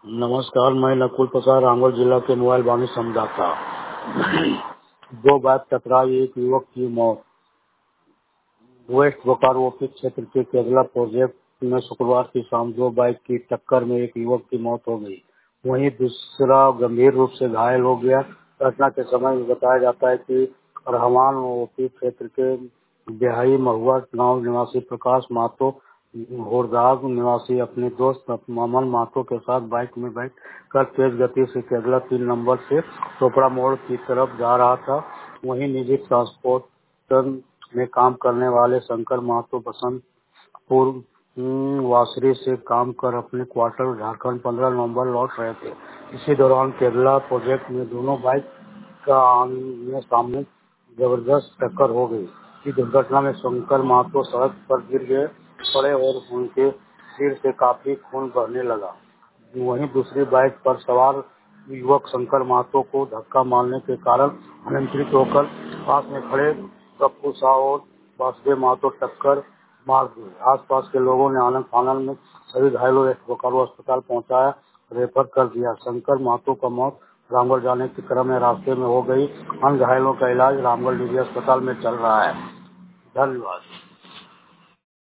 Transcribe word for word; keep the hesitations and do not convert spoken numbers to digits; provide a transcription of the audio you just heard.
नमस्कार, मैं नकुल प्रसाद रामगढ़ जिला के मोबाइल वाणी संवाददाता। दो बाइक टकराई, एक युवक की मौत। वेस्ट बोकारो ओपी क्षेत्र के केरला प्रोजेक्ट में शुक्रवार की शाम दो बाइक की टक्कर में एक युवक की मौत हो गई, वहीं दूसरा गंभीर रूप से घायल हो गया। घटना के समय में बताया जाता है कि रहमान ओपी क्षेत्र के बिहाई महुआ गांव निवासी प्रकाश महतो होरदाग निवासी अपने दोस्त ममन महतो के साथ बाइक में बैठ कर तेज गति से केरला तीन नंबर से चोपड़ा मोड़ की तरफ जा रहा था। वहीं निजी ट्रांसपोर्टर में काम करने वाले शंकर महतो बसंतपुर वासरी से काम कर अपने क्वार्टर झारखंड पंद्रह नवंबर लौट रहे थे। इसी दौरान केरला प्रोजेक्ट में दोनों बाइक का आमने सामने जबरदस्त टक्कर हो गई। इस दुर्घटना में शंकर महतो सड़क पर गिर गए पड़े और उनके सिर से काफी खून बहने लगा। वहीं दूसरी बाइक पर सवार युवक शंकर महतो को धक्का मारने के कारण अनियंत्रित होकर पास में खड़े पप्पू शाह और वासुदेव महतो टक्कर मार दी। आसपास के लोगों ने आनंद फानंद में सभी घायलों को बोकारो अस्पताल पहुंचाया, रेफर कर दिया। शंकर महतो का मौत रामगढ़ जाने के क्रम में रास्ते में हो गई। अन्य घायलों का इलाज रामगढ़ निजी अस्पताल में चल रहा है। धन्यवाद।